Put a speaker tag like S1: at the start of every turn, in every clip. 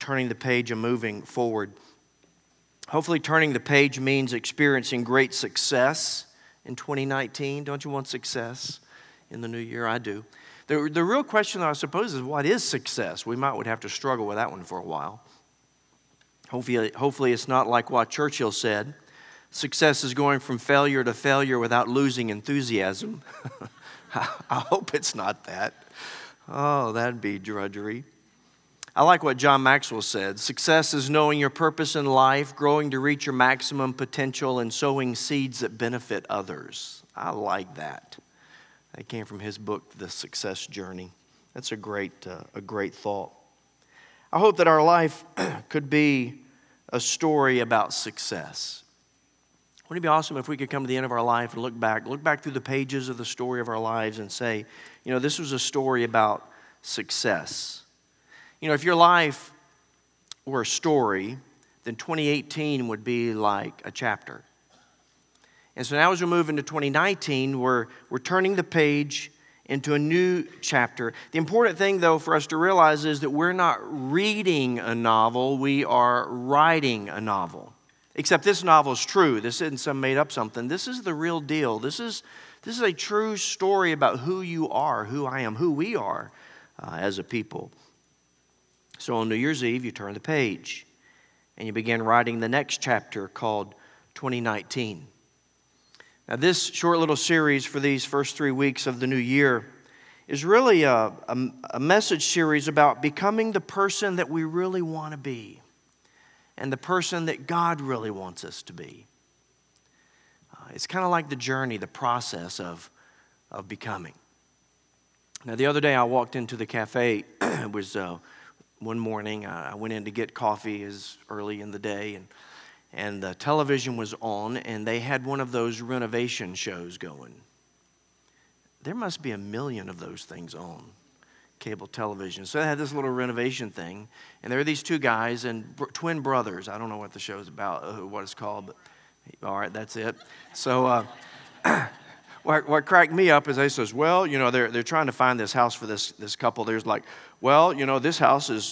S1: turning the page and moving forward. Hopefully turning the page means experiencing great success in 2019. Don't you want success in the new year? I do. The real question, I suppose, is what is success? We would have to struggle with that one for a while. Hopefully it's not like what Churchill said. Success is going from failure to failure without losing enthusiasm. I hope it's not that. Oh, that'd be drudgery. I like what John Maxwell said. Success is knowing your purpose in life, growing to reach your maximum potential, and sowing seeds that benefit others. I like that. That came from his book, The Success Journey. That's a great thought. I hope that our life could be a story about success. Wouldn't it be awesome if we could come to the end of our life and look back through the pages of the story of our lives and say, this was a story about success. If your life were a story, then 2018 would be like a chapter. And so now as we move into 2019, we're turning the page into a new chapter. The important thing, though, for us to realize is that we're not reading a novel, we are writing a novel. Except this novel is true. This isn't some made-up something. This is the real deal. This is a true story about who you are, who I am, who we are as a people. So on New Year's Eve, you turn the page and you begin writing the next chapter called 2019. Now, this short little series for these first 3 weeks of the new year is really a message series about becoming the person that we really want to be and the person that God really wants us to be. It's kind of like the journey, the process of becoming. Now, the other day I walked into the cafe. It was one morning. I went in to get coffee as early in the day, and the television was on, and they had one of those renovation shows going. There must be 1 million of those things on cable television. So they had this little renovation thing, and there are these two guys and twin brothers. I don't know what the show's about, what it's called, but all right, that's it. So what cracked me up is they says, well, they're trying to find this house for this couple. There's like, well, this house is,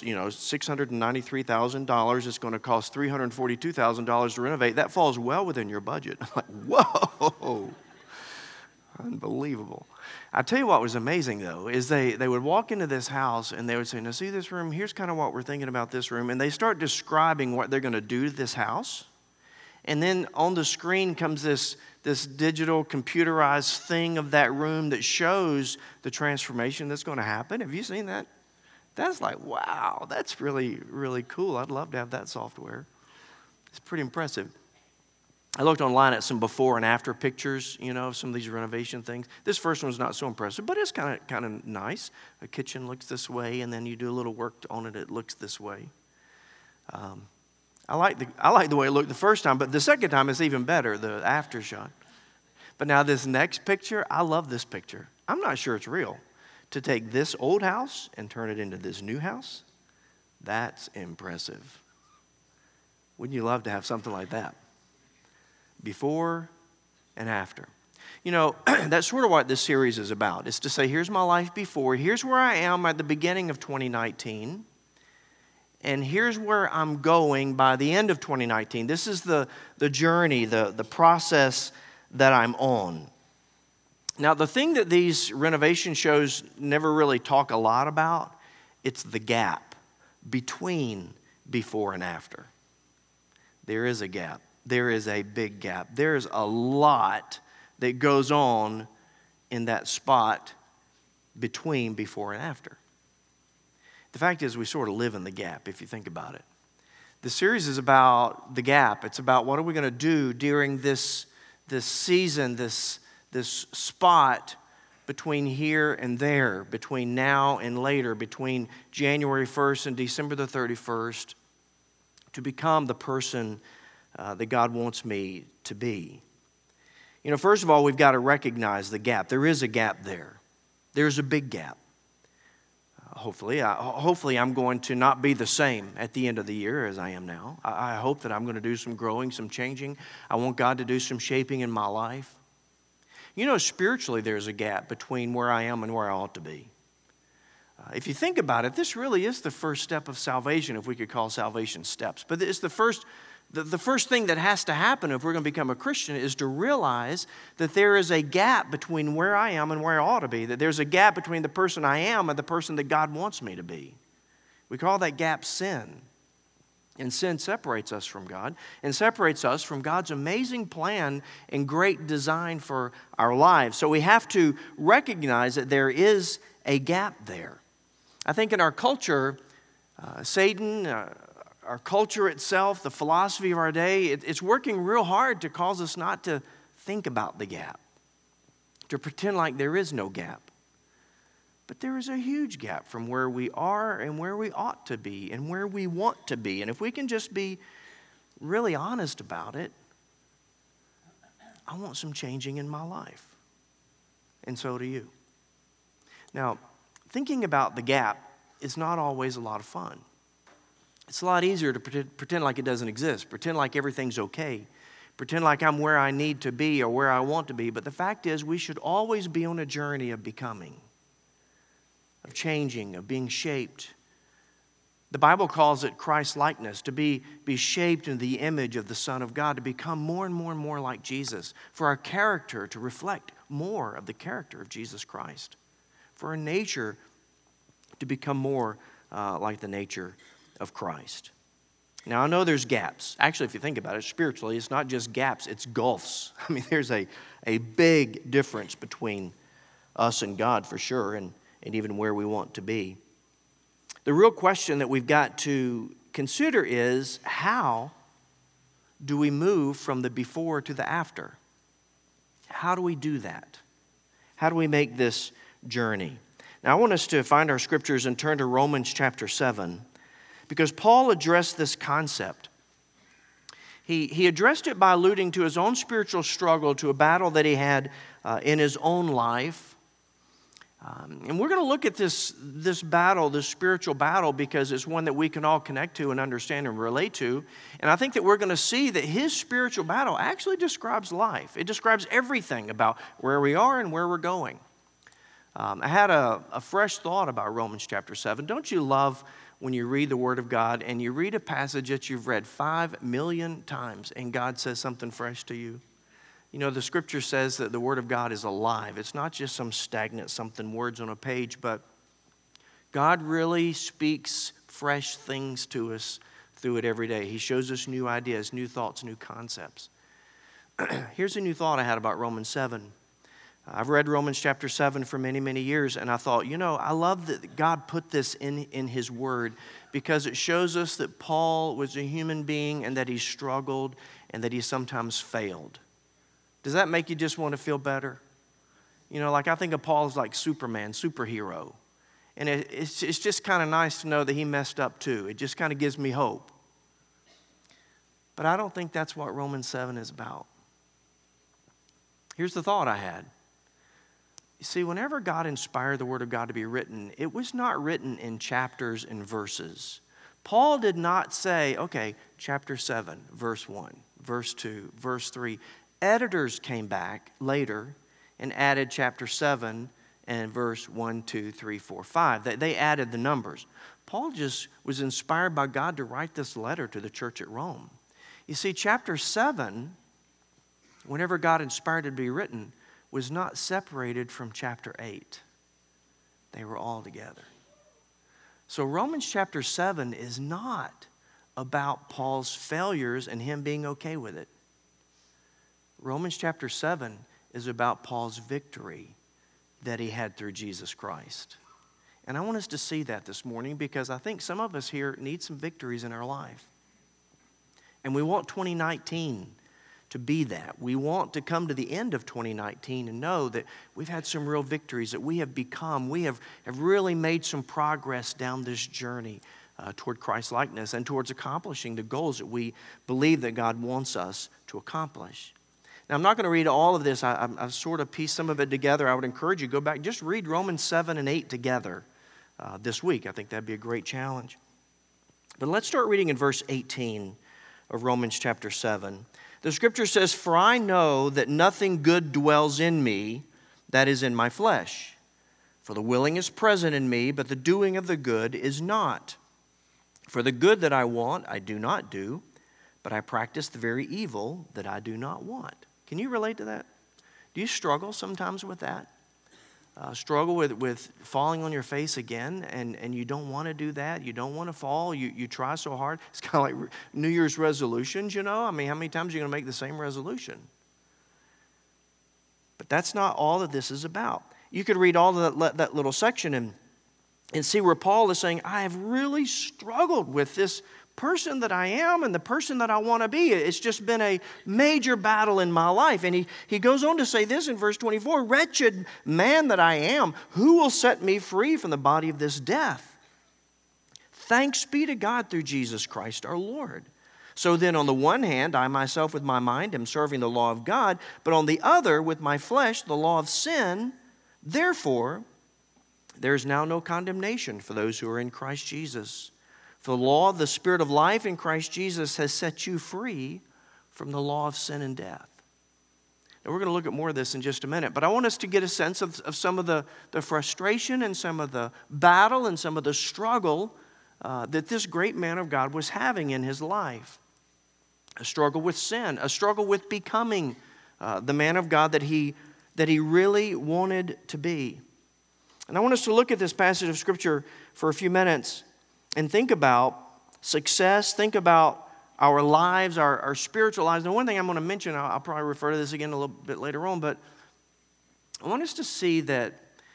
S1: $693,000. It's going to cost $342,000 to renovate. That falls well within your budget. I'm like, whoa, unbelievable. I tell you what was amazing, though, is they would walk into this house and they would say, now see this room? Here's kind of what we're thinking about this room. And they start describing what they're going to do to this house. And then on the screen comes this digital computerized thing of that room that shows the transformation that's going to happen. Have you seen that? That's like, wow, that's really, really cool. I'd love to have that software. It's pretty impressive. I looked online at some before and after pictures, of some of these renovation things. This first one's not so impressive, but it's kind of nice. A kitchen looks this way, and then you do a little work on it, it looks this way. I like the way it looked the first time, but the second time it's even better, the after shot. But now this next picture, I love this picture. I'm not sure it's real. To take this old house and turn it into this new house, that's impressive. Wouldn't you love to have something like that? Before and after. That's sort of what this series is about. It's to say, here's my life before, here's where I am at the beginning of 2019, and here's where I'm going by the end of 2019. This is the journey, the process that I'm on. Now, the thing that these renovation shows never really talk a lot about, it's the gap between before and after. There is a gap. There is a big gap. There's a lot that goes on in that spot between before and after. The fact is, we sort of live in the gap, if you think about it. The series is about the gap. It's about what are we going to do during this season, this spot between here and there, between now and later, between January 1st and December the 31st, to become the person that God wants me to be. First of all, we've got to recognize the gap. There is a gap there. There's a big gap. Hopefully I'm going to not be the same at the end of the year as I am now. I hope that I'm going to do some growing, some changing. I want God to do some shaping in my life. Spiritually there's a gap between where I am and where I ought to be. If you think about it, this really is the first step of salvation, if we could call salvation steps. But it's the first thing that has to happen if we're going to become a Christian is to realize that there is a gap between where I am and where I ought to be, that there's a gap between the person I am and the person that God wants me to be. We call that gap sin. And sin separates us from God and separates us from God's amazing plan and great design for our lives. So we have to recognize that there is a gap there. I think in our culture, Satan, our culture itself, the philosophy of our day, it's working real hard to cause us not to think about the gap, to pretend like there is no gap. But there is a huge gap from where we are and where we ought to be and where we want to be. And if we can just be really honest about it, I want some changing in my life. And so do you. Now, thinking about the gap is not always a lot of fun. It's a lot easier to pretend like it doesn't exist, pretend like everything's okay, pretend like I'm where I need to be or where I want to be. But the fact is, we should always be on a journey of becoming, of changing, of being shaped. The Bible calls it Christ-likeness, to be shaped in the image of the Son of God, to become more and more and more like Jesus, for our character to reflect more of the character of Jesus Christ, for our nature to become more like the nature of Christ. Now, I know there's gaps. Actually, if you think about it, spiritually, it's not just gaps, it's gulfs. I mean, there's a big difference between us and God, for sure, and even where we want to be. The real question that we've got to consider is, how do we move from the before to the after? How do we do that? How do we make this journey? Now, I want us to find our scriptures and turn to Romans chapter 7, because Paul addressed this concept. He addressed it by alluding to his own spiritual struggle, to a battle that he had in his own life. And we're going to look at this battle, this spiritual battle, because it's one that we can all connect to and understand and relate to. And I think that we're going to see that his spiritual battle actually describes life. It describes everything about where we are and where we're going. I had a fresh thought about Romans chapter 7. Don't you love when you read the Word of God and you read a passage that you've read 5 million times and God says something fresh to you? You know, the Scripture says that the Word of God is alive. It's not just some stagnant something, words on a page, but God really speaks fresh things to us through it every day. He shows us new ideas, new thoughts, new concepts. Here's a new thought I had about Romans 7. I've read Romans chapter 7 for many, many years, and I thought, I love that God put this in His Word, because it shows us that Paul was a human being and that he struggled and that he sometimes failed. Does that make you just want to feel better? Like I think of Paul as like Superman, superhero. And it's just kind of nice to know that he messed up too. It just kind of gives me hope. But I don't think that's what Romans 7 is about. Here's the thought I had. You see, whenever God inspired the Word of God to be written, it was not written in chapters and verses. Paul did not say, okay, chapter 7, verse 1, verse 2, verse 3. Editors came back later and added chapter 7 and verse 1, 2, 3, 4, 5. They added the numbers. Paul just was inspired by God to write this letter to the church at Rome. You see, chapter 7, whenever God inspired it to be written, was not separated from chapter 8. They were all together. So Romans chapter 7 is not about Paul's failures and him being okay with it. Romans chapter 7 is about Paul's victory that he had through Jesus Christ. And I want us to see that this morning, because I think some of us here need some victories in our life. And we want 2019 to be that. We want to come to the end of 2019 and know that we've had some real victories, that we have really made some progress down this journey toward Christ-likeness and towards accomplishing the goals that we believe that God wants us to accomplish. Now, I'm not going to read all of this. I've sort of pieced some of it together. I would encourage you to go back, just read Romans 7 and 8 together this week. I think that'd be a great challenge. But let's start reading in verse 18 of Romans chapter 7. The Scripture says, "For I know that nothing good dwells in me, that is in my flesh. For the willing is present in me, but the doing of the good is not. For the good that I want, I do not do, but I practice the very evil that I do not want. Can you relate to that? Do you struggle sometimes with that? Struggle with falling on your face again, and you don't want to do that. You don't want to fall. You try so hard. It's kind of like New Year's resolutions, you know. I mean, how many times are you going to make the same resolution? But that's not all that this is about. You could read all of that little section and see where Paul is saying, I have really struggled with this person that I am and the person that I want to be. It's just been a major battle in my life. And he goes on to say this in verse 24, wretched man that I am, who will set me free from the body of this death? Thanks be to God through Jesus Christ our Lord. So then on the one hand, I myself with my mind am serving the law of God, but on the other, with my flesh, the law of sin. Therefore, there is now no condemnation for those who are in Christ Jesus. For the law of the Spirit of life in Christ Jesus has set you free from the law of sin and death. Now, we're going to look at more of this in just a minute, but I want us to get a sense of some of the frustration and some of the battle and some of the struggle that this great man of God was having in his life. A struggle with sin, a struggle with becoming the man of God that he really wanted to be. And I want us to look at this passage of Scripture for a few minutes and think about success, think about our lives, our spiritual lives. Now, one thing I'm going to mention, I'll probably refer to this again a little bit later on, but I want us to see that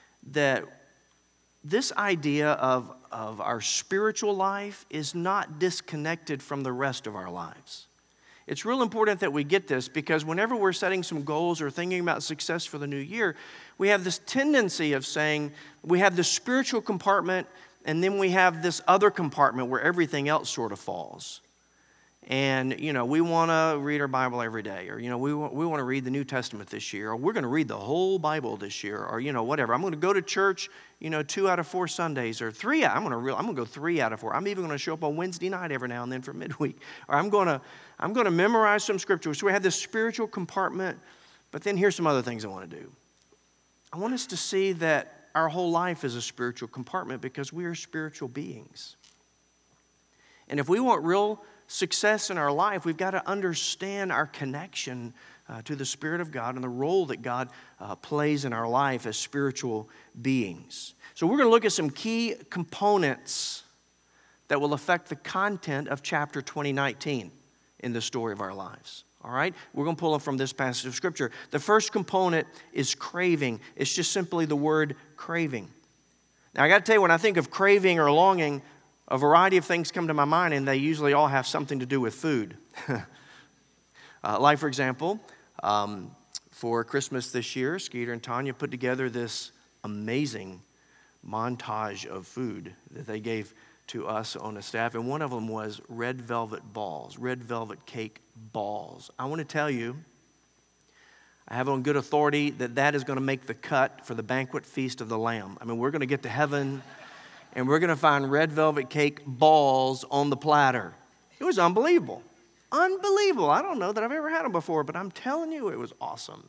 S1: this idea of our spiritual life is not disconnected from the rest of our lives. It's real important that we get this, because whenever we're setting some goals or thinking about success for the new year, we have this tendency of saying we have the spiritual compartment and then we have this other compartment where everything else sort of falls. And, you know, we want to read our Bible every day, or, you know, we want to read the New Testament this year, or we're going to read the whole Bible this year, or, you know, whatever. I'm going to go to church, you know, 2 out of 4 Sundays, or 3. I'm going to go 3 out of 4. I'm even going to show up on Wednesday night every now and then for midweek, or I'm going to memorize some scripture. So we have this spiritual compartment, but then here's some other things I want to do. I want us to see that our whole life is a spiritual compartment because we are spiritual beings. And if we want real success in our life, we've got to understand our connection to the Spirit of God and the role that God plays in our life as spiritual beings. So we're going to look at some key components that will affect the content of chapter 2019 in the story of our lives. All right? We're going to pull them from this passage of Scripture. The first component is craving. It's just simply the word craving. Now, I got to tell you, when I think of craving or longing, a variety of things come to my mind, and they usually all have something to do with food. Like, for example, for Christmas this year, Skeeter and Tanya put together this amazing montage of food that they gave to us on the staff, and one of them was red velvet balls, red velvet cake balls. I want to tell you, I have on good authority that is going to make the cut for the banquet feast of the Lamb. I mean, we're going to get to heaven, and we're going to find red velvet cake balls on the platter. It was unbelievable. Unbelievable. I don't know that I've ever had them before, but I'm telling you, it was awesome.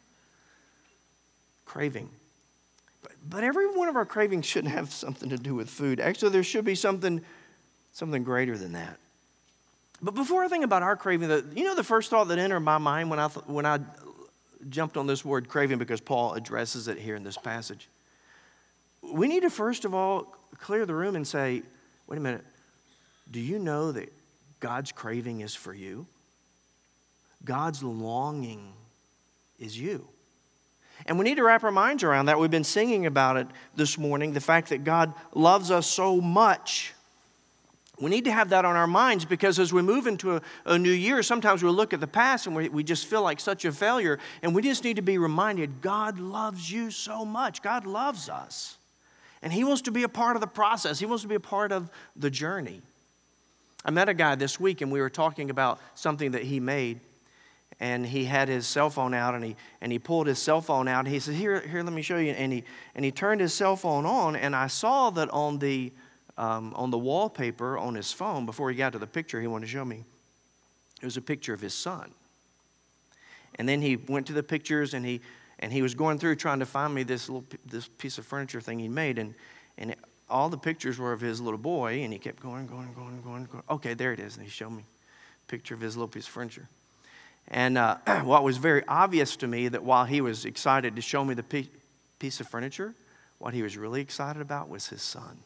S1: Craving. But every one of our cravings shouldn't have something to do with food. Actually, there should be something greater than that. But before I think about our craving, the first thought that entered my mind when I jumped on this word craving, because Paul addresses it here in this passage, we need to first of all clear the room and say, wait a minute, do you know that God's craving is for you? God's longing is you. And we need to wrap our minds around that. We've been singing about it this morning, the fact that God loves us so much. We need to have that on our minds, because as we move into a new year, sometimes we look at the past and we just feel like such a failure, and we just need to be reminded, God loves you so much. God loves us. And He wants to be a part of the process. He wants to be a part of the journey. I met a guy this week, and we were talking about something that he made. And he had his cell phone out, and he pulled his cell phone out. And he said, "Here, let me show you." And he turned his cell phone on, and I saw that on the wallpaper on his phone, before he got to the picture he wanted to show me, it was a picture of his son. And then he went to the pictures, and And he was going through trying to find me this piece of furniture thing he made. And all the pictures were of his little boy. And he kept going. Okay, there it is. And he showed me a picture of his little piece of furniture. And what was very obvious to me, that while he was excited to show me the piece of furniture, what he was really excited about was his son.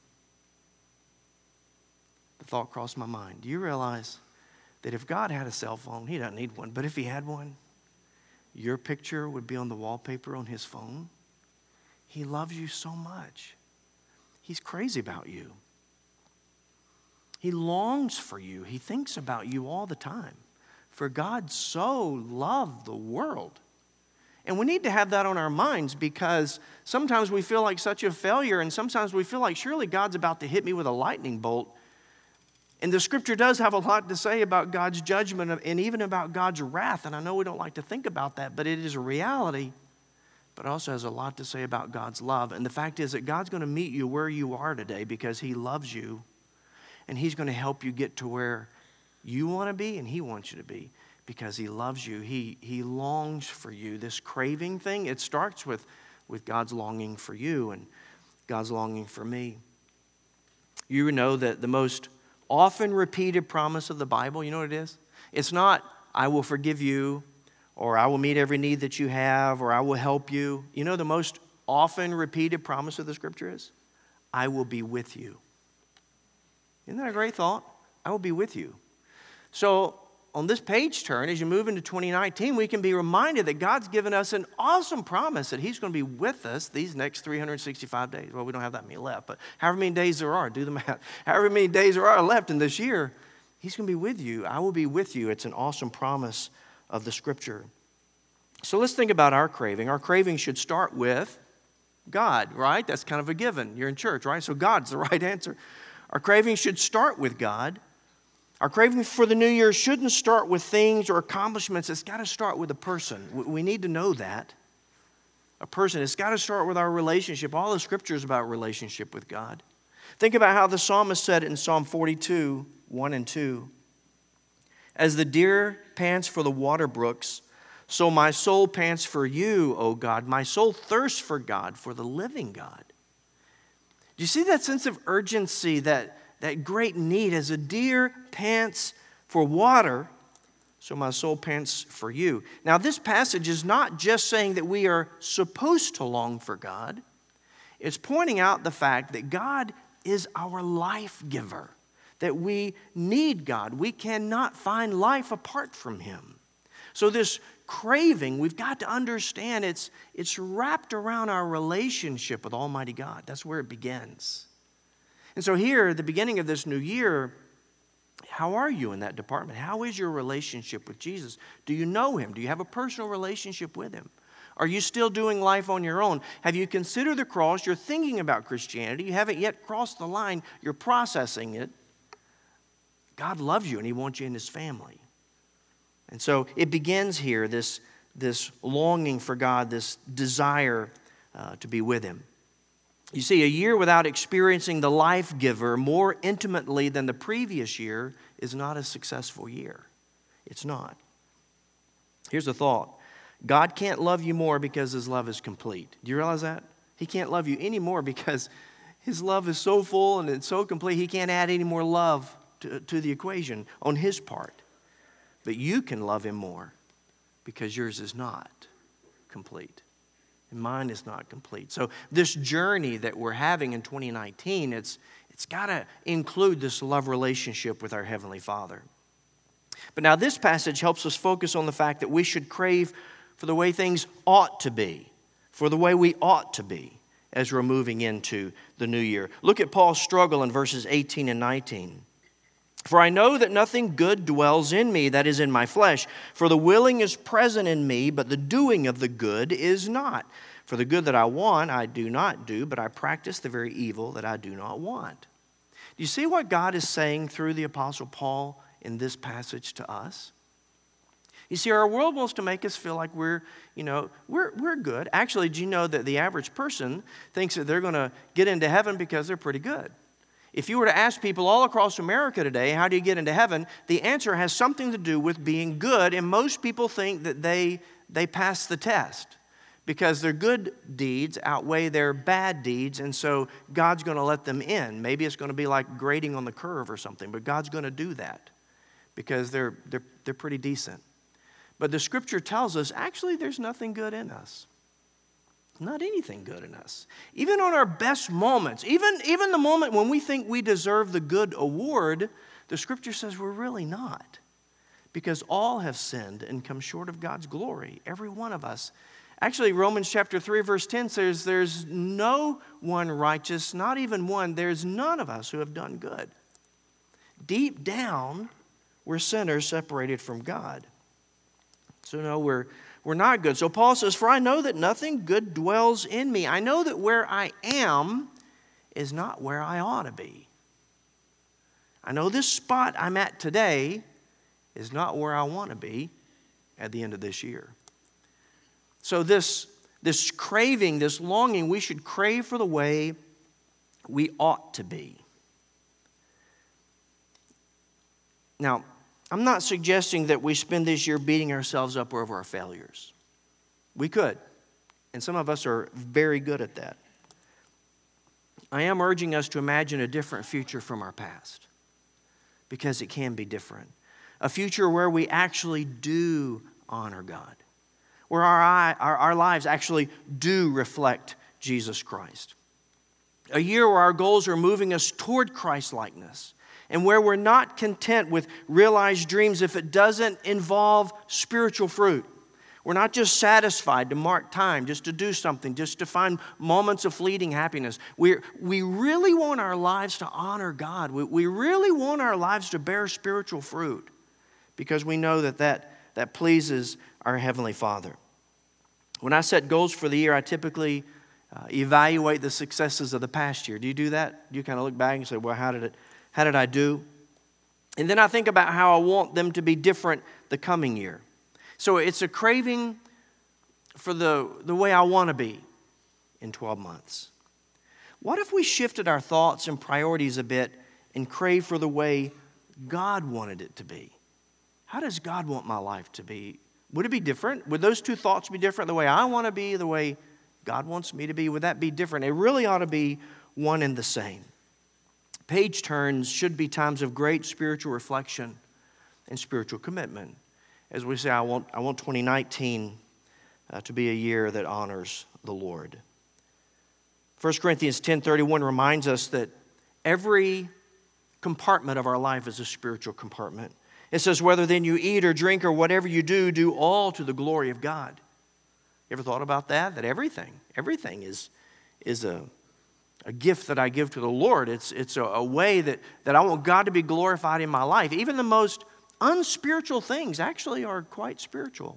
S1: The thought crossed my mind. Do you realize that if God had a cell phone, he doesn't need one, but if he had one, your picture would be on the wallpaper on his phone? He loves you so much. He's crazy about you. He longs for you. He thinks about you all the time. For God so loved the world. And we need to have that on our minds, because sometimes we feel like such a failure, and sometimes we feel like surely God's about to hit me with a lightning bolt. And the scripture does have a lot to say about God's judgment and even about God's wrath. And I know we don't like to think about that, but it is a reality. But it also has a lot to say about God's love. And the fact is that God's going to meet you where you are today because he loves you. And he's going to help you get to where you want to be and he wants you to be because he loves you. He longs for you. This craving thing, it starts with God's longing for you and God's longing for me. You know that the most often repeated promise of the Bible, you know what it is? It's not, I will forgive you, or I will meet every need that you have, or I will help you. You know the most often repeated promise of the scripture is? I will be with you. Isn't that a great thought? I will be with you. So on this page turn, as you move into 2019, we can be reminded that God's given us an awesome promise that he's going to be with us these next 365 days. Well, we don't have that many left, but however many days there are, do the math. However many days there are left in this year, he's going to be with you. I will be with you. It's an awesome promise of the scripture. So let's think about our craving. Our craving should start with God, right? That's kind of a given. You're in church, right? So God's the right answer. Our craving should start with God. Our craving for the new year shouldn't start with things or accomplishments. It's got to start with a person. We need to know that. A person. It's got to start with our relationship. All the scripture is about relationship with God. Think about how the psalmist said it in Psalm 42, 1 and 2. As the deer pants for the water brooks, so my soul pants for you, O God. My soul thirsts for God, for the living God. Do you see that sense of urgency, that great need? As a deer pants for water, so my soul pants for you. Now, this passage is not just saying that we are supposed to long for God. It's pointing out the fact that God is our life giver, that we need God. We cannot find life apart from him. So this craving, we've got to understand it's wrapped around our relationship with Almighty God. That's where it begins. And so here, at the beginning of this new year, how are you in that department? How is your relationship with Jesus? Do you know him? Do you have a personal relationship with him? Are you still doing life on your own? Have you considered the cross? You're thinking about Christianity. You haven't yet crossed the line. You're processing it. God loves you and he wants you in his family. And so it begins here, this longing for God, this desire to be with him. You see, a year without experiencing the life giver more intimately than the previous year is not a successful year. It's not. Here's the thought. God can't love you more because his love is complete. Do you realize that? He can't love you any more because his love is so full and it's so complete. He can't add any more love to the equation on his part. But you can love him more because yours is not complete. And mine is not complete. So this journey that we're having in 2019, it's got to include this love relationship with our Heavenly Father. But now this passage helps us focus on the fact that we should crave for the way things ought to be, for the way we ought to be as we're moving into the new year. Look at Paul's struggle in verses 18 and 19. For I know that nothing good dwells in me, that is in my flesh. For the willing is present in me, but the doing of the good is not. For the good that I want, I do not do, but I practice the very evil that I do not want. Do you see what God is saying through the Apostle Paul in this passage to us? You see, our world wants to make us feel like we're good. Actually, do you know that the average person thinks that they're going to get into heaven because they're pretty good? If you were to ask people all across America today, how do you get into heaven? The answer has something to do with being good, and most people think that they pass the test. because their good deeds outweigh their bad deeds, and so God's going to let them in. Maybe it's going to be like grading on the curve or something, but God's going to do that because they're pretty decent. But the Scripture tells us, actually, there's nothing good in us. Not anything good in us. Even on our best moments, even the moment when we think we deserve the good award, the Scripture says we're really not. Because all have sinned and come short of God's glory, every one of us. Actually, Romans chapter 3, verse 10 says, there's no one righteous, not even one. There's none of us who have done good. Deep down, we're sinners separated from God. So no, we're not good. So Paul says, for I know that nothing good dwells in me. I know that where I am is not where I ought to be. I know this spot I'm at today is not where I want to be at the end of this year. So this craving, this longing, we should crave for the way we ought to be. Now, I'm not suggesting that we spend this year beating ourselves up over our failures. We could, and some of us are very good at that. I am urging us to imagine a different future from our past, because it can be different. A future where we actually do honor God, where our lives actually do reflect Jesus Christ. A year where our goals are moving us toward Christ-likeness, and where we're not content with realized dreams if it doesn't involve spiritual fruit. We're not just satisfied to mark time, just to do something, just to find moments of fleeting happiness. We really want our lives to honor God. We really want our lives to bear spiritual fruit, because we know that pleases our Heavenly Father. When I set goals for the year, I typically evaluate the successes of the past year. Do you do that? Do you kind of look back and say, well, how did I do? And then I think about how I want them to be different the coming year. So it's a craving for the way I want to be in 12 months. What if we shifted our thoughts and priorities a bit and crave for the way God wanted it to be? How does God want my life to be? Would it be different? Would those two thoughts be different? The way I want to be, the way God wants me to be? Would that be different? It really ought to be one and the same. Page turns should be times of great spiritual reflection and spiritual commitment. As we say, I want 2019 to be a year that honors the Lord. 1 Corinthians 10:31 reminds us that every compartment of our life is a spiritual compartment. It says, whether then you eat or drink or whatever you do all to the glory of God. You ever thought about that? That everything is a gift that I give to the Lord. It's a way that I want God to be glorified in my life. Even the most unspiritual things actually are quite spiritual.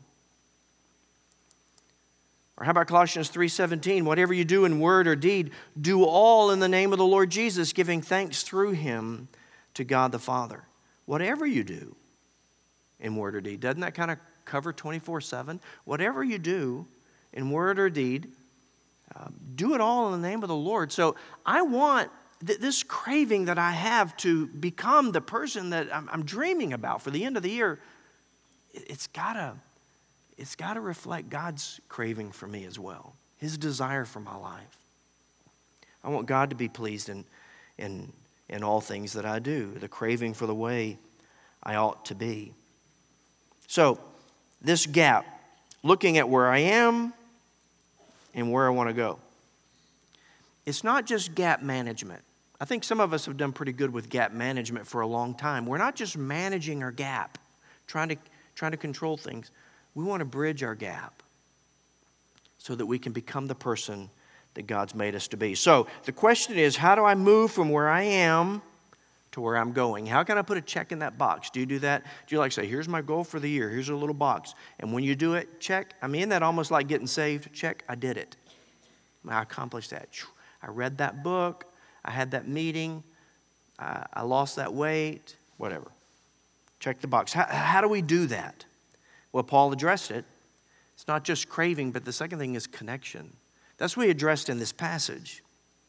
S1: Or how about Colossians 3:17? Whatever you do in word or deed, do all in the name of the Lord Jesus, giving thanks through him to God the Father. Whatever you do in word or deed. Doesn't that kind of cover 24/7? Whatever you do in word or deed, do it all in the name of the Lord. So I want this craving that I have to become the person that I'm dreaming about for the end of the year. It's got to reflect God's craving for me as well, his desire for my life. I want God to be pleased in all things that I do, the craving for the way I ought to be. So this gap, looking at where I am and where I want to go. It's not just gap management. I think some of us have done pretty good with gap management for a long time. We're not just managing our gap, trying to control things. We want to bridge our gap so that we can become the person that God's made us to be. So the question is, how do I move from where I am to where I'm going? How can I put a check in that box? Do you do that? Do you like say, here's my goal for the year. Here's a little box. And when you do it, check. I mean, isn't that almost like getting saved? Check, I did it. I accomplished that. I read that book. I had that meeting. I lost that weight. Whatever. Check the box. How do we do that? Well, Paul addressed it. It's not just craving, but the second thing is connection. That's what he addressed in this passage.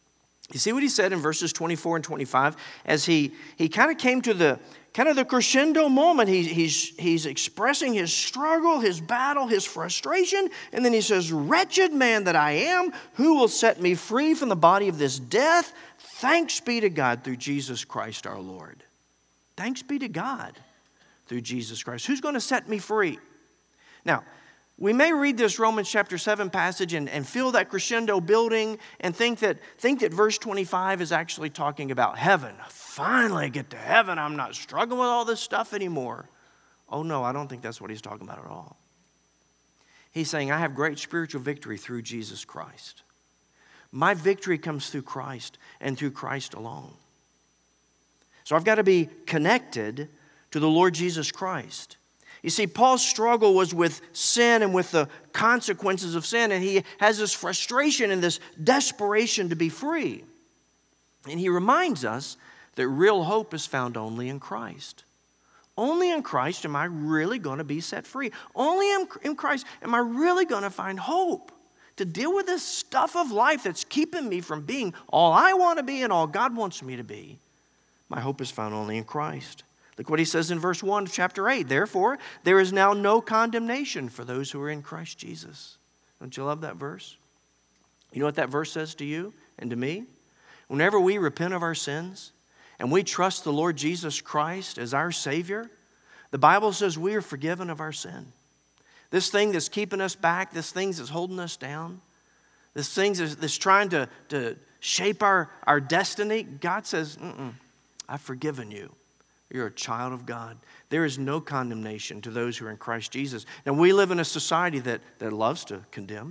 S1: You see what he said in verses 24 and 25? As he kind of came to the crescendo moment, he's expressing his struggle, his battle, his frustration, and then he says, "Wretched man that I am, who will set me free from the body of this death? Thanks be to God through Jesus Christ our Lord." Thanks be to God through Jesus Christ. Who's going to set me free? Now, we may read this Romans chapter 7 passage and feel that crescendo building and think that verse 25 is actually talking about heaven. Finally, I get to heaven. I'm not struggling with all this stuff anymore. Oh no, I don't think that's what he's talking about at all. He's saying, I have great spiritual victory through Jesus Christ. My victory comes through Christ and through Christ alone. So I've got to be connected to the Lord Jesus Christ. You see, Paul's struggle was with sin and with the consequences of sin, and he has this frustration and this desperation to be free. And he reminds us that real hope is found only in Christ. Only in Christ am I really going to be set free. Only in Christ am I really going to find hope to deal with this stuff of life that's keeping me from being all I want to be and all God wants me to be. My hope is found only in Christ. Look what he says in verse 1 of chapter 8. Therefore, there is now no condemnation for those who are in Christ Jesus. Don't you love that verse? You know what that verse says to you and to me? Whenever we repent of our sins and we trust the Lord Jesus Christ as our Savior, the Bible says we are forgiven of our sin. This thing that's keeping us back, this thing that's holding us down, this thing that's trying to shape our destiny, God says, I've forgiven you. You're a child of God. There is no condemnation to those who are in Christ Jesus. And we live in a society that loves to condemn.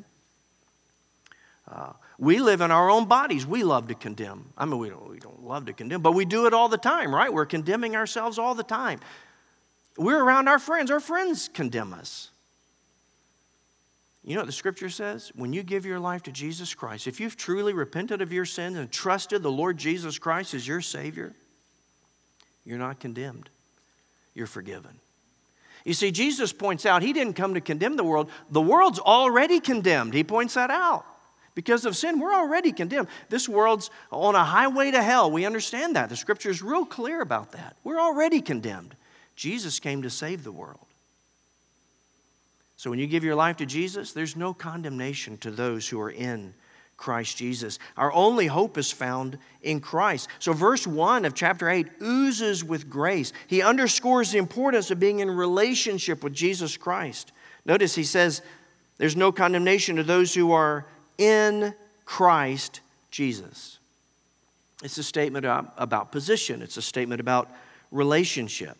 S1: We live in our own bodies. We love to condemn. I mean, we don't love to condemn, but we do it all the time, right? We're condemning ourselves all the time. We're around our friends. Our friends condemn us. You know what the scripture says? When you give your life to Jesus Christ, if you've truly repented of your sins and trusted the Lord Jesus Christ as your Savior, you're not condemned. You're forgiven. You see, Jesus points out he didn't come to condemn the world. The world's already condemned. He points that out. Because of sin, we're already condemned. This world's on a highway to hell. We understand that. The scripture is real clear about that. We're already condemned. Jesus came to save the world. So when you give your life to Jesus, there's no condemnation to those who are in Christ Jesus. Our only hope is found in Christ. So verse 1 of chapter 8 oozes with grace. He underscores the importance of being in relationship with Jesus Christ. Notice he says there's no condemnation to those who are in Christ Jesus. It's a statement about position. It's a statement about relationship.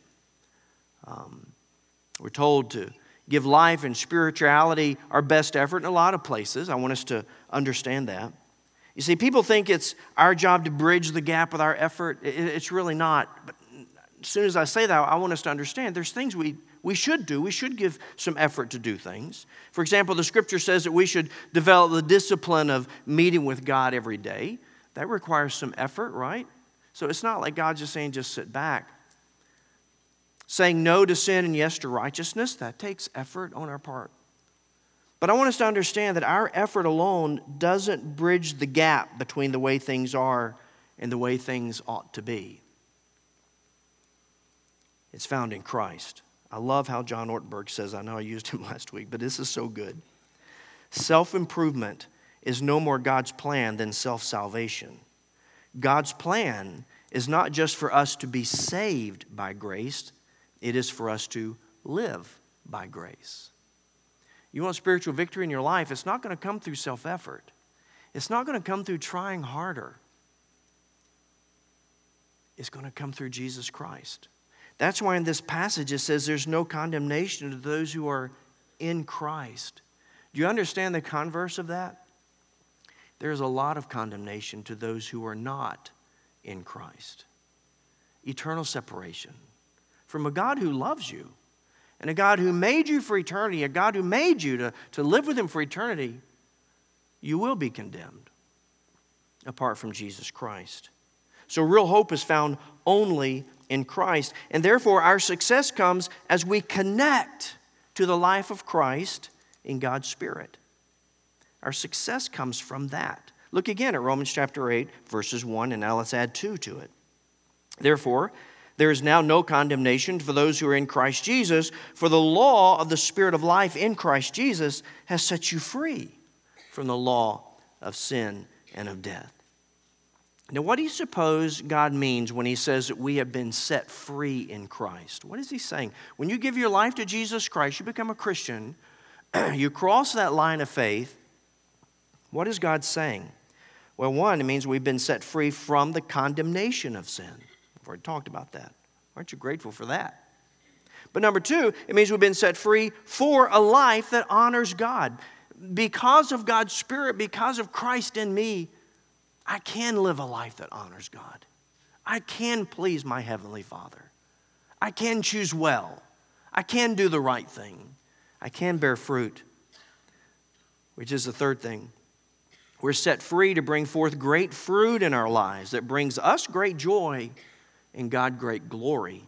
S1: We're told to give life and spirituality our best effort in a lot of places. I want us to understand that. You see, people think it's our job to bridge the gap with our effort. It's really not. But as soon as I say that, I want us to understand there's things we should do. We should give some effort to do things. For example, the scripture says that we should develop the discipline of meeting with God every day. That requires some effort, right? So it's not like God's just saying, just sit back. Saying no to sin and yes to righteousness, that takes effort on our part. But I want us to understand that our effort alone doesn't bridge the gap between the way things are and the way things ought to be. It's found in Christ. I love how John Ortberg says, I know I used him last week, but this is so good. Self-improvement is no more God's plan than self-salvation. God's plan is not just for us to be saved by grace, it is for us to live by grace. You want spiritual victory in your life, it's not going to come through self-effort. It's not going to come through trying harder. It's going to come through Jesus Christ. That's why in this passage it says there's no condemnation to those who are in Christ. Do you understand the converse of that? There's a lot of condemnation to those who are not in Christ. Eternal separation from a God who loves you and a God who made you for eternity, a God who made you to live with Him for eternity. You will be condemned apart from Jesus Christ. So real hope is found only in Christ. And therefore, our success comes as we connect to the life of Christ in God's Spirit. Our success comes from that. Look again at Romans chapter 8, verses 1, and now let's add 2 to it. Therefore, there is now no condemnation for those who are in Christ Jesus, for the law of the Spirit of life in Christ Jesus has set you free from the law of sin and of death. Now, what do you suppose God means when he says that we have been set free in Christ? What is he saying? When you give your life to Jesus Christ, you become a Christian, you cross that line of faith, what is God saying? Well, one, it means we've been set free from the condemnation of sin. We've already talked about that. Aren't you grateful for that? But number two, it means we've been set free for a life that honors God. Because of God's Spirit, because of Christ in me, I can live a life that honors God. I can please my Heavenly Father. I can choose well. I can do the right thing. I can bear fruit, which is the third thing. We're set free to bring forth great fruit in our lives that brings us great joy and God great glory.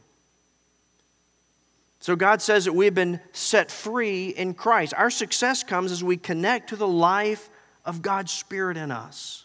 S1: So God says that we've been set free in Christ. Our success comes as we connect to the life of God's Spirit in us.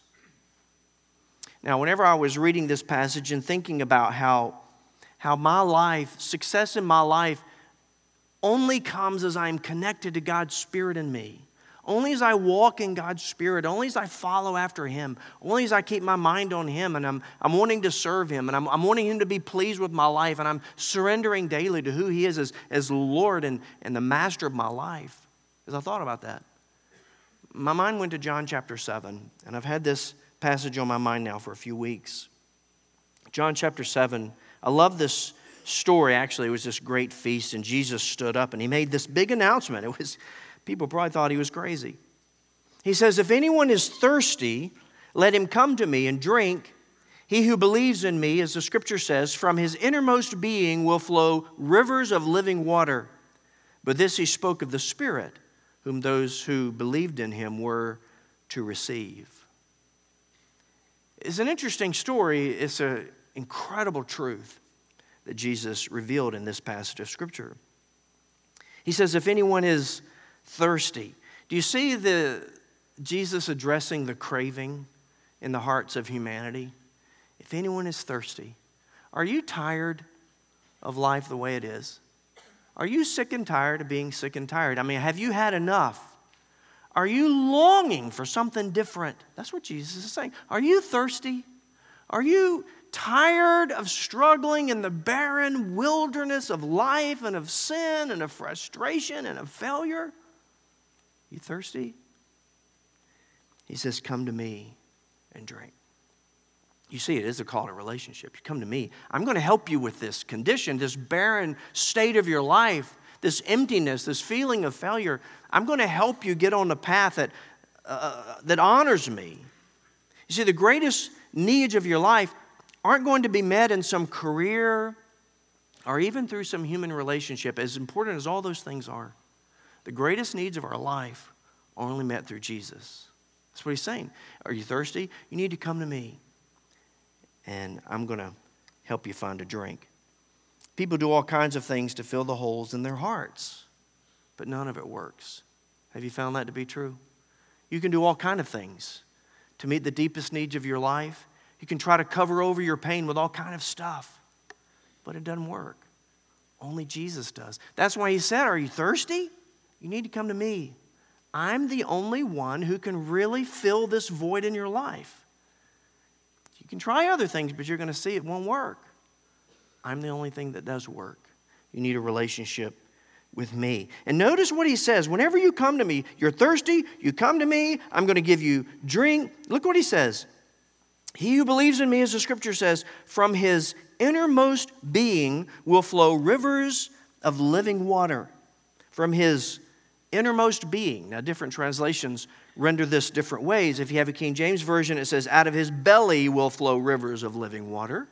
S1: Now, whenever I was reading this passage and thinking about how my life, success in my life, only comes as I'm connected to God's Spirit in me, only as I walk in God's Spirit, only as I follow after Him, only as I keep my mind on Him, and I'm wanting to serve Him, and I'm wanting Him to be pleased with my life, and I'm surrendering daily to who He is as Lord and the Master of my life. As I thought about that, my mind went to John chapter 7, and I've had this passage on my mind now for a few weeks. John chapter 7, I love this story. Actually, it was this great feast, and Jesus stood up and He made this big announcement. People probably thought He was crazy. He says, "If anyone is thirsty, let him come to me and drink. He who believes in me, as the Scripture says, from his innermost being will flow rivers of living water." But this He spoke of the Spirit, whom those who believed in Him were to receive. It's an interesting story. It's an incredible truth that Jesus revealed in this passage of Scripture. He says, if anyone is thirsty. Do you see Jesus addressing the craving in the hearts of humanity? If anyone is thirsty. Are you tired of life the way it is? Are you sick and tired of being sick and tired? I mean, have you had enough? Are you longing for something different? That's what Jesus is saying. Are you thirsty? Are you tired of struggling in the barren wilderness of life and of sin and of frustration and of failure? You thirsty? He says, come to me and drink. You see, it is a call to relationship. You come to me. I'm going to help you with this condition, this barren state of your life, this emptiness, this feeling of failure. I'm going to help you get on the path that honors me. You see, the greatest needs of your life aren't going to be met in some career or even through some human relationship, as important as all those things are. The greatest needs of our life are only met through Jesus. That's what He's saying. Are you thirsty? You need to come to me, and I'm going to help you find a drink. People do all kinds of things to fill the holes in their hearts, but none of it works. Have you found that to be true? You can do all kinds of things to meet the deepest needs of your life. You can try to cover over your pain with all kinds of stuff, but it doesn't work. Only Jesus does. That's why He said, are you thirsty? You need to come to me. I'm the only one who can really fill this void in your life. You can try other things, but you're going to see it won't work. I'm the only thing that does work. You need a relationship with me. And notice what He says. Whenever you come to me, you're thirsty, you come to me, I'm going to give you drink. Look what He says. He who believes in me, as the Scripture says, from his innermost being will flow rivers of living water. From his innermost being. Now, different translations render this different ways. If you have a King James Version, it says, out of his belly will flow rivers of living water.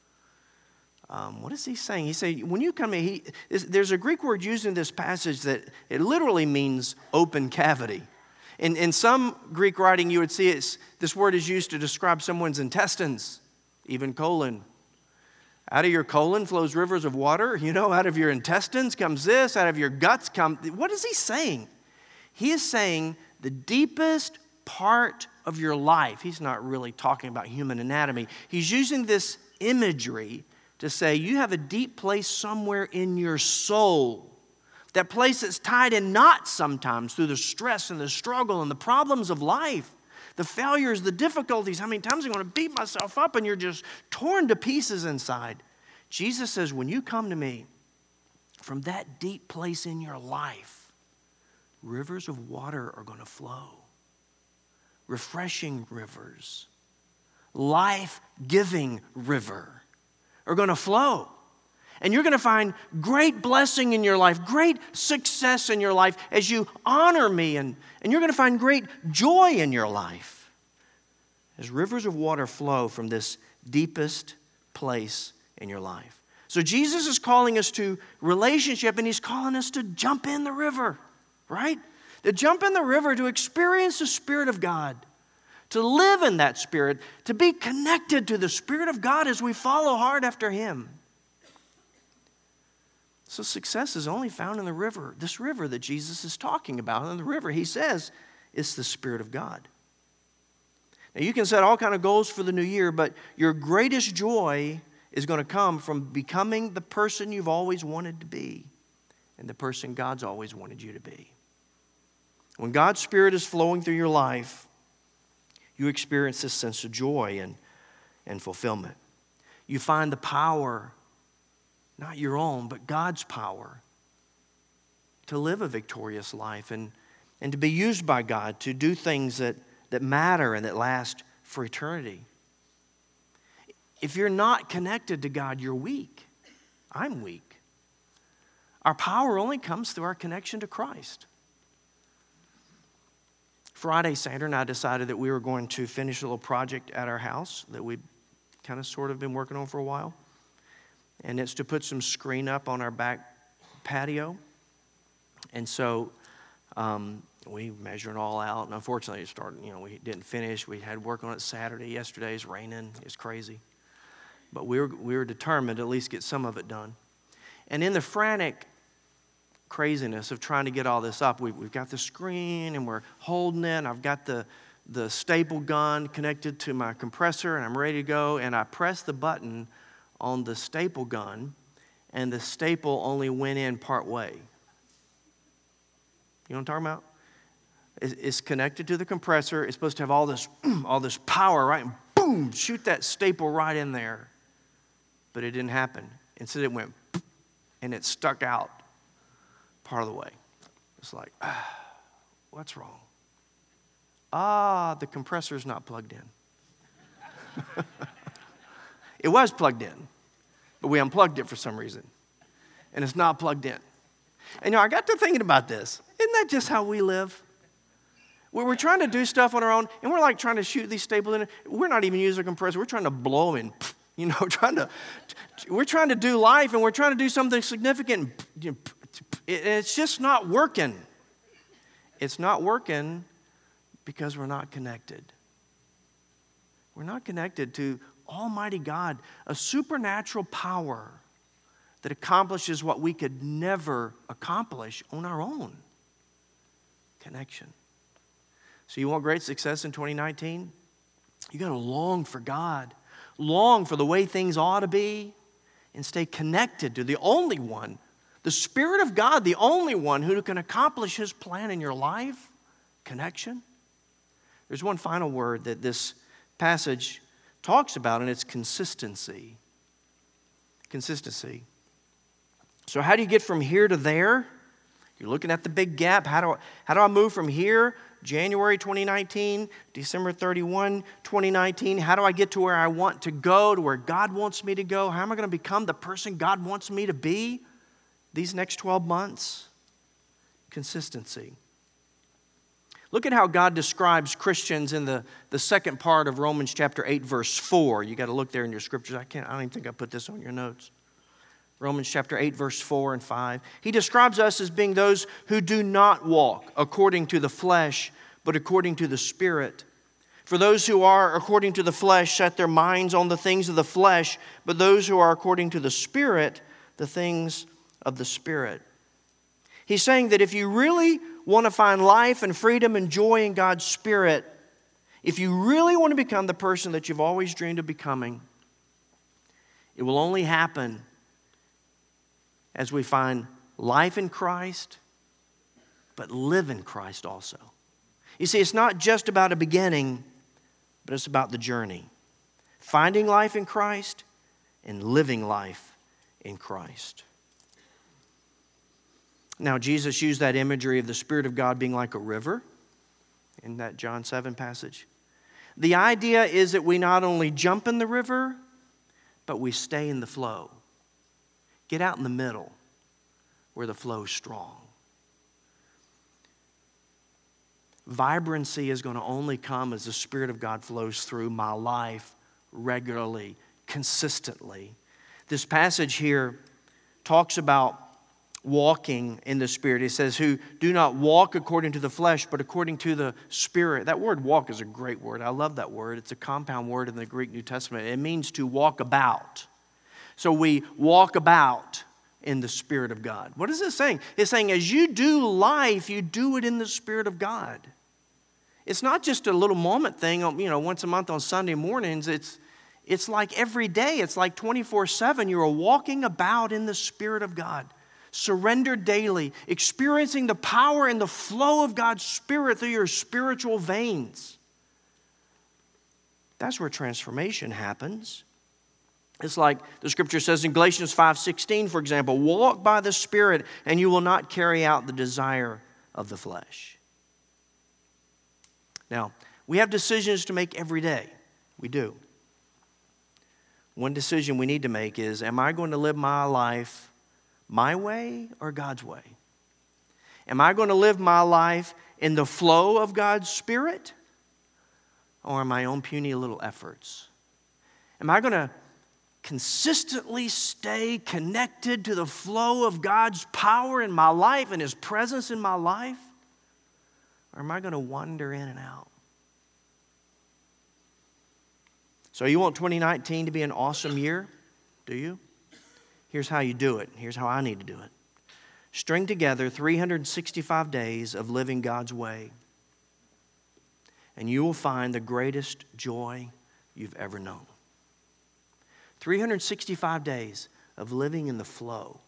S1: What is he saying? He's saying, when you come in, there's a Greek word used in this passage that it literally means open cavity. In some Greek writing, you would see this word is used to describe someone's intestines, even colon. Out of your colon flows rivers of water. You know, out of your intestines comes this. Out of your guts come... What is he saying? He is saying the deepest part of your life. He's not really talking about human anatomy. He's using this imagery to say you have a deep place somewhere in your soul. That place that's tied in knots sometimes through the stress and the struggle and the problems of life, the failures, the difficulties. How many times I want to beat myself up and you're just torn to pieces inside. Jesus says, when you come to me from that deep place in your life, rivers of water are going to flow. Refreshing rivers, life-giving river are going to flow. And you're going to find great blessing in your life, great success in your life as you honor me. And you're going to find great joy in your life as rivers of water flow from this deepest place in your life. So Jesus is calling us to relationship, and he's calling us to jump in the river, right? To jump in the river, to experience the Spirit of God, to live in that Spirit, to be connected to the Spirit of God as we follow hard after him. So success is only found in the river, this river that Jesus is talking about. And the river, he says, is the Spirit of God. Now, you can set all kinds of goals for the new year, but your greatest joy is going to come from becoming the person you've always wanted to be and the person God's always wanted you to be. When God's Spirit is flowing through your life, you experience this sense of joy and fulfillment. You find the power, not your own, but God's power to live a victorious life and to be used by God to do things that matter and that last for eternity. If you're not connected to God, you're weak. I'm weak. Our power only comes through our connection to Christ. Friday, Sandra and I decided that we were going to finish a little project at our house that we'd kind of sort of been working on for a while. And it's to put some screen up on our back patio. And so we measured it all out. And unfortunately, we didn't finish. We had work on it Saturday. Yesterday it's raining. It's crazy. But we were determined to at least get some of it done. And in the frantic craziness of trying to get all this up, we've got the screen and we're holding it. And I've got the staple gun connected to my compressor and I'm ready to go. And I press the button on the staple gun, and the staple only went in part way. You know what I'm talking about? It's connected to the compressor. It's supposed to have all this power, right? And boom, shoot that staple right in there. But it didn't happen. Instead, it went, and it stuck out part of the way. It's like, what's wrong? The compressor's not plugged in. It was plugged in, but we unplugged it for some reason. And it's not plugged in. And I got to thinking about this. Isn't that just how we live? We're trying to do stuff on our own, and we're like trying to shoot these staples in. We're not even using a compressor. We're trying to blow them in. We're trying to do life, and we're trying to do something significant. It's just not working. It's not working because we're not connected. We're not connected to Almighty God, a supernatural power that accomplishes what we could never accomplish on our own. Connection. So you want great success in 2019? You got to long for God. Long for the way things ought to be and stay connected to the only one, the Spirit of God, the only one who can accomplish his plan in your life. Connection. There's one final word that this passage talks about, and it's consistency. Consistency. So how do you get from here to there? You're looking at the big gap. How do I move from here, January 2019, December 31, 2019? How do I get to where I want to go, to where God wants me to go? How am I going to become the person God wants me to be these next 12 months? Consistency. Look at how God describes Christians in the second part of Romans chapter 8, verse 4. You got to look there in your scriptures. I don't even think I put this on your notes. Romans chapter 8, verse 4 and 5. He describes us as being those who do not walk according to the flesh, but according to the Spirit. For those who are according to the flesh set their minds on the things of the flesh, but those who are according to the Spirit, the things of the Spirit. He's saying that if you really want to find life and freedom and joy in God's Spirit, if you really want to become the person that you've always dreamed of becoming, it will only happen as we find life in Christ, but live in Christ also. You see, it's not just about a beginning, but it's about the journey. Finding life in Christ and living life in Christ. Now, Jesus used that imagery of the Spirit of God being like a river in that John 7 passage. The idea is that we not only jump in the river, but we stay in the flow. Get out in the middle where the flow is strong. Vibrancy is going to only come as the Spirit of God flows through my life regularly, consistently. This passage here talks about walking in the Spirit. It says, who do not walk according to the flesh, but according to the Spirit. That word walk is a great word. I love that word. It's a compound word in the Greek New Testament. It means to walk about. So we walk about in the Spirit of God. What is it saying? It's saying as you do life, you do it in the Spirit of God. It's not just a little moment thing, once a month on Sunday mornings. It's like every day. It's like 24/7. You are walking about in the Spirit of God. Surrendered daily, experiencing the power and the flow of God's Spirit through your spiritual veins. That's where transformation happens. It's like the scripture says in Galatians 5:16, for example, walk by the Spirit and you will not carry out the desire of the flesh. Now, we have decisions to make every day. We do. One decision we need to make is, am I going to live my life my way or God's way? Am I going to live my life in the flow of God's Spirit or in my own puny little efforts? Am I going to consistently stay connected to the flow of God's power in my life and His presence in my life? Or am I going to wander in and out? So you want 2019 to be an awesome year? Do you? Here's how you do it. Here's how I need to do it. String together 365 days of living God's way, and you will find the greatest joy you've ever known. 365 days of living in the flow.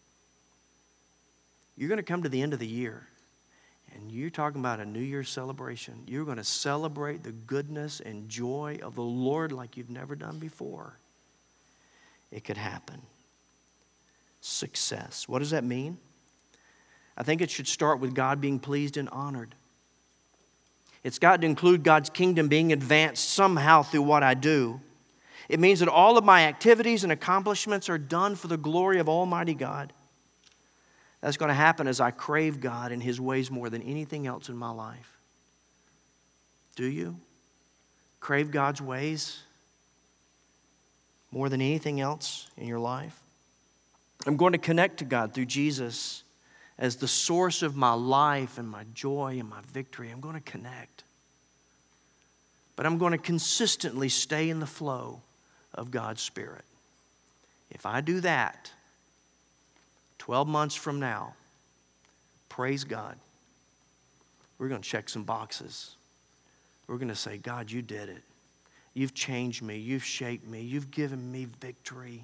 S1: You're going to come to the end of the year, and you're talking about a New Year's celebration. You're going to celebrate the goodness and joy of the Lord like you've never done before. It could happen. Success. What does that mean? I think it should start with God being pleased and honored. It's got to include God's kingdom being advanced somehow through what I do. It means that all of my activities and accomplishments are done for the glory of Almighty God. That's going to happen as I crave God and His ways more than anything else in my life. Do you crave God's ways more than anything else in your life? I'm going to connect to God through Jesus as the source of my life and my joy and my victory. I'm going to connect. But I'm going to consistently stay in the flow of God's Spirit. If I do that, 12 months from now, praise God, we're going to check some boxes. We're going to say, God, you did it. You've changed me. You've shaped me. You've given me victory.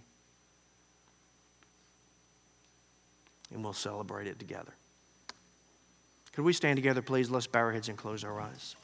S1: And we'll celebrate it together. Could we stand together, please? Let's bow our heads and close our eyes.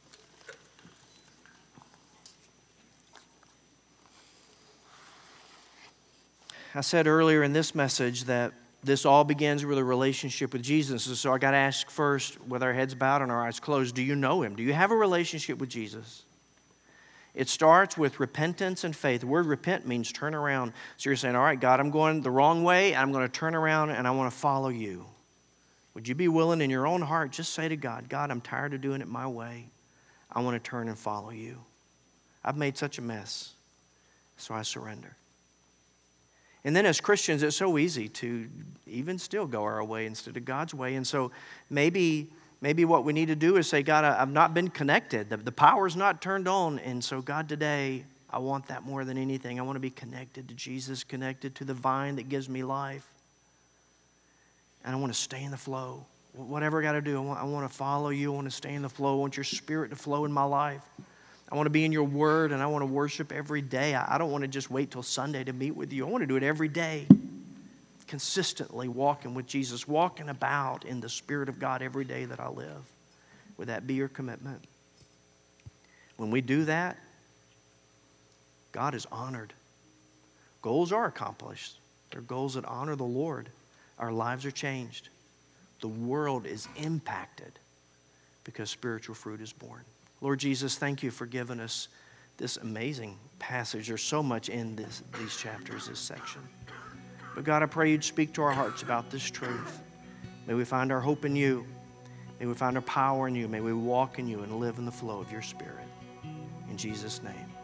S1: I said earlier in this message that this all begins with a relationship with Jesus. And so I got to ask first, with our heads bowed and our eyes closed, do you know Him? Do you have a relationship with Jesus? It starts with repentance and faith. The word repent means turn around. So you're saying, all right, God, I'm going the wrong way. I'm going to turn around and I want to follow you. Would you be willing in your own heart, just say to God, God, I'm tired of doing it my way. I want to turn and follow you. I've made such a mess, so I surrender. And then as Christians, it's so easy to even still go our way instead of God's way. And so maybe what we need to do is say, God, I've not been connected. The power's not turned on. And so, God, today, I want that more than anything. I want to be connected to Jesus, connected to the vine that gives me life. and I want to stay in the flow. Whatever I got to do, I want to follow you. I want to stay in the flow. I want your Spirit to flow in my life. I want to be in your word, and I want to worship every day. I don't want to just wait till Sunday to meet with you. I want to do it every day, consistently walking with Jesus, walking about in the Spirit of God every day that I live. Would that be your commitment? When we do that, God is honored. Goals are accomplished. They're goals that honor the Lord. Our lives are changed. The world is impacted because spiritual fruit is born. Lord Jesus, thank you for giving us this amazing passage. There's so much in these chapters, this section. But God, I pray you'd speak to our hearts about this truth. May we find our hope in you. May we find our power in you. May we walk in you and live in the flow of your Spirit. In Jesus' name.